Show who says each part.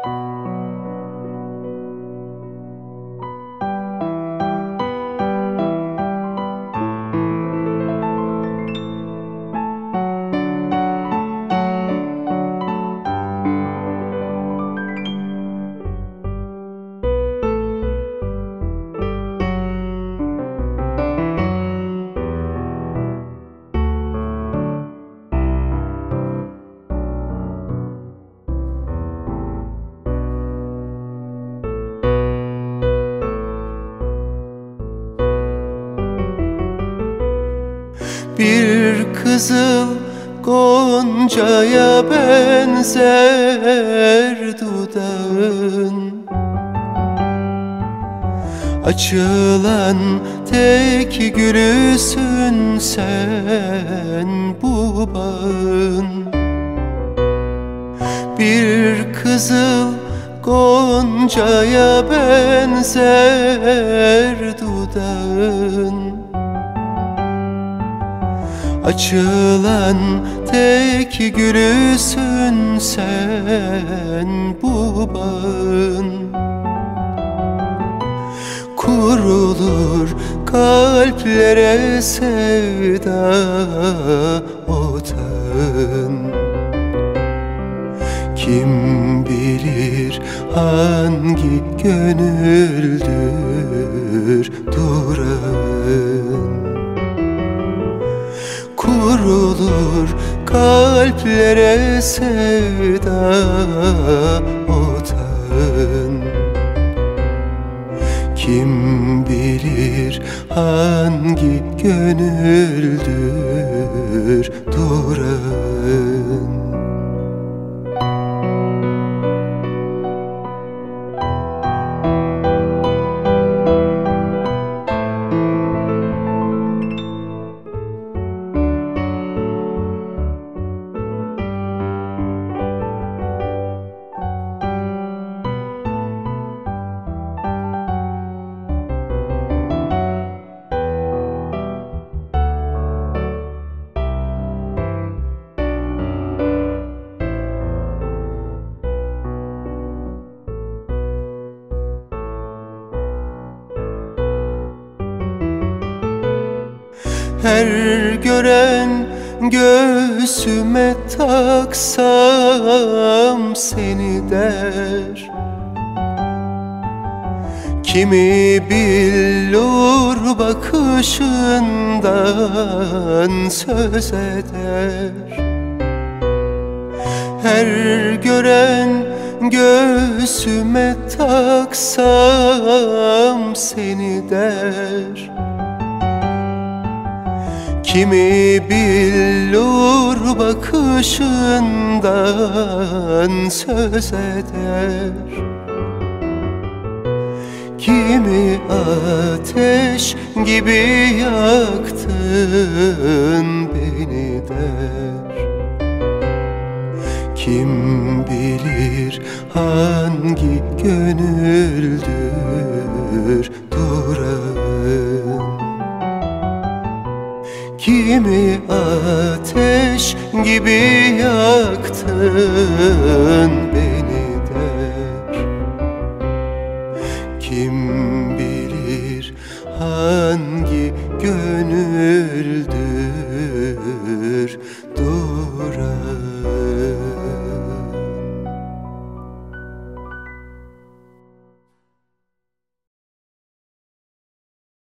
Speaker 1: Bir kızıl goncaya benzer dudağın, açılan tek gülüsün sen bu bağın. Bir kızıl goncaya benzer dudağın, açılan tek gülüsün sen bu bağın. Kurulur kalplere sevda otağın, kim bilir hangi gönüldür durağın. Kurulur kalplere sevda otağın, kim bilir hangi gönüldür durağın. Her gören göğsüme taksam seni der, kimi billur bakışından söz eder. Her gören göğsüme taksam seni der, kimi billur bakışından söz eder. Kimi ateş gibi yaktın beni der, kim bilir hangi gönüldür durağın. Kimi ateş gibi yaktın